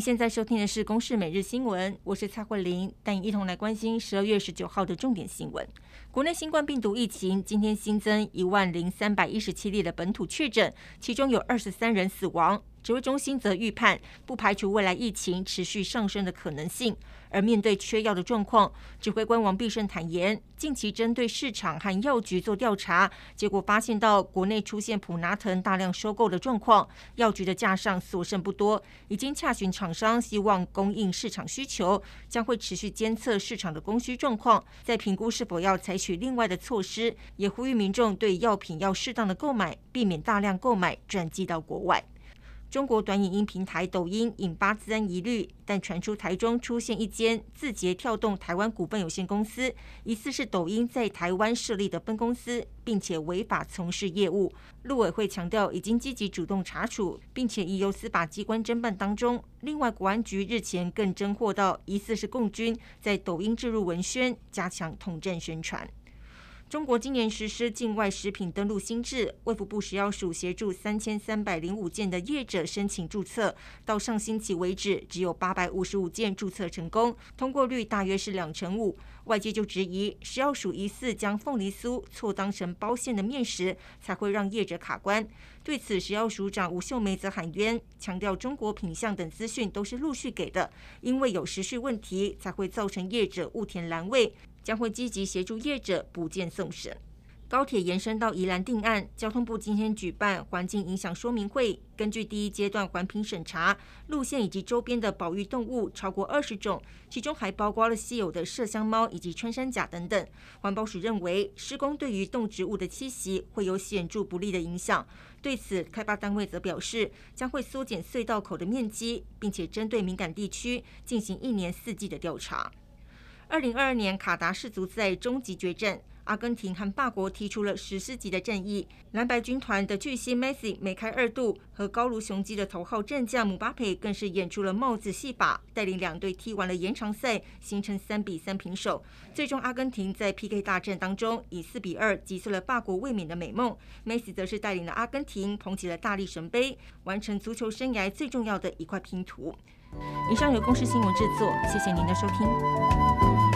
现在收听的是公视每日新闻，我是蔡慧玲，带你一同来关心12月19号的重点新闻。国内新冠病毒疫情今天新增10317例的本土确诊，其中有23人死亡。指挥中心则预判，不排除未来疫情持续上升的可能性。而面对缺药的状况，指挥官王必胜坦言，近期针对市场和药局做调查，结果发现到国内出现普拿疼大量收购的状况，药局的架上所剩不多，已经洽询厂商，希望供应市场需求，将会持续监测市场的供需状况，再评估是否要采取另外的措施，也呼吁民众对药品要适当的购买，避免大量购买转寄到国外。中国短影音平台抖音引发资安疑虑，但传出台中出现一间字节跳动台湾股份有限公司，疑似是抖音在台湾设立的分公司，并且违法从事业务。陆委会强调，已经积极主动查处，并且已由司法机关侦办当中。另外，国安局日前更侦获到疑似是共军在抖音置入文宣，加强统战宣传。中国今年实施境外食品登录新制，卫福部食药署协助3305件的业者申请注册，到上星期为止，只有855件注册成功，通过率大约是2%5%。外界就质疑食药署疑似将凤梨酥错当成包馅的面食，才会让业者卡关。对此，食药署长吴秀梅则喊冤，强调中国品项等资讯都是陆续给的，因为有时序问题，才会造成业者误填栏位，将会积极协助业者补件送审。高铁延伸到宜兰定案，交通部今天举办环境影响说明会，根据第一阶段环评审查，路线以及周边的保育动物超过20种，其中还包括了稀有的麝香猫以及穿山甲等等。环保署认为，施工对于动植物的栖息会有显著不利的影响。对此，开发单位则表示，将会缩减隧道口的面积，并且针对敏感地区进行1年4季的调查。2022年卡达世足赛终极决战，阿根廷和法国踢出了史诗级的战役。蓝白军团的巨星 Messi 梅开2度，和高卢雄鸡的头号战将姆巴佩更是演出了帽子戏法，带领两队踢完了延长赛，形成3-3平手。最终，阿根廷在 PK 大战当中以4-2击碎了法国卫冕的美梦。Messi 则是带领了阿根廷捧起了大力神杯，完成足球生涯最重要的一块拼图。以上由公视新闻制作，谢谢您的收听。